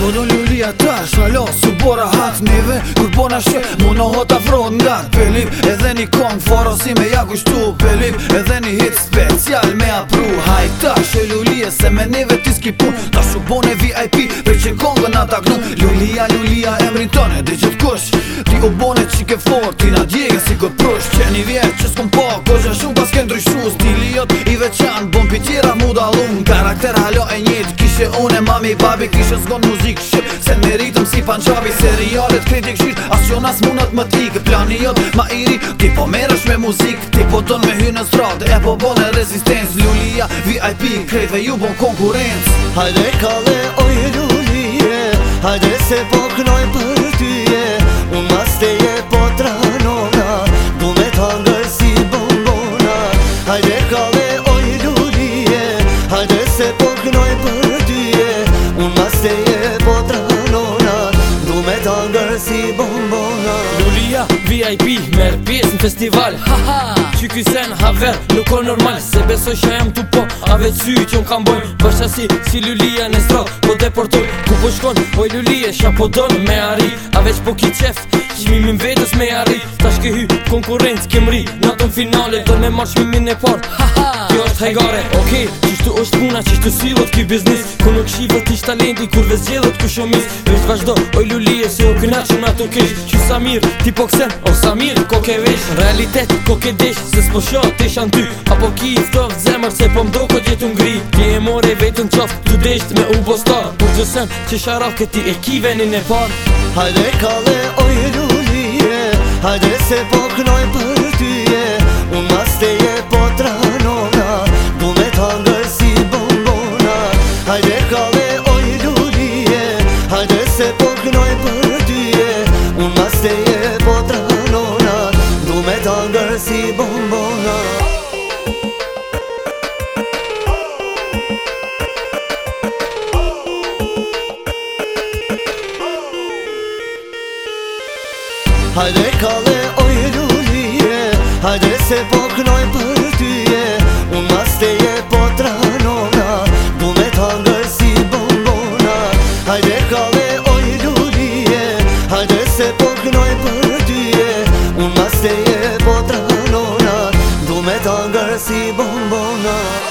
do lulia tash, alo, su bora hat neve kur bona shë, mu në hot afron nga Pelim, edhe një kong foro si me ja kushtu Pelim, edhe një hit special me apru Haj tash e lulia se me neve ti s'ki pun Ta shu bone VIP, për që kongën ata gnu Lulia, lulia, emrin tone, dhe gjithë kush Ti u bone qike fort, ti na djege si kër prush Që një vjetë që s'kom po, kosha shumë pas ke ndryshu Stili jot i veçan, bon pi tjera mu dalun Karakter halo e njët, kishe une mami babi Kishe zgon muzik shqip, se në ritëm si panqabi Serialet kritik shqit, as që nas munat më t'ike Plani jot ma iri, ti po meresh me muzik Ti po ton me hy në strad, e po bone rezistens Lulia, VIP, krejtve ju bon konkurenc Hajde kale oj lulije, hajde se po knoj për tyje Unë mas teje po tranona, du me t'hangër si bombona Hajde kale oj lulije, hajde se po knoj për tyje Unë mas teje po tranona, du me t'hangër si bombona Lulia, VIP, merë pjesë në festival Haha, që ky sen haver, nuk o normal Se besoj që jam tu po, a veç sy që unë kam bojnë Bashka si Lulia në strat, po deportoj Ku po shkon, oj Lulia, sha po donë me arri A veç po ki qeft, qmimin vetës me arri Ta shke hy konkurencë kem ri Natën finale, do me marrë qmimin e par Haha, kjo është hajgare Okej, qishtu është puna, qishtu silot ky biznis Ku nuk shivët ish talenti, kur ves gjedhët ku shumis Veç vazhdo, oj Lulia, se o knaqën ato kesh Që Samir, ti po ksen, o Samir, ko ke vesh Realitet, ko ke desh, se s'po shoh të ishan ty Apo ki i ftoft zemër, se po mdo ko jetu ngri Ti e more vetën qoft, tu desht me u postar Por gjësem, që sharaf këti e ki venin e par Hajde kale oj lulije, hajde se po knoj për tyje Unë mas teje po tranona, du me t'hangër si bombona Hajde kale oj lulije, hajde se po knoj për tyje Unë mas teje po tranona, du me t'hangër si bombona Hajde kale oj lulije, hajde se po knoj për tyje Unë mas teje po tranona, du me t'hangër si bombona Hajde kale oj lulije, hajde se po knoj për tyje Unë mas teje po tranona, du me t'hangër si bombona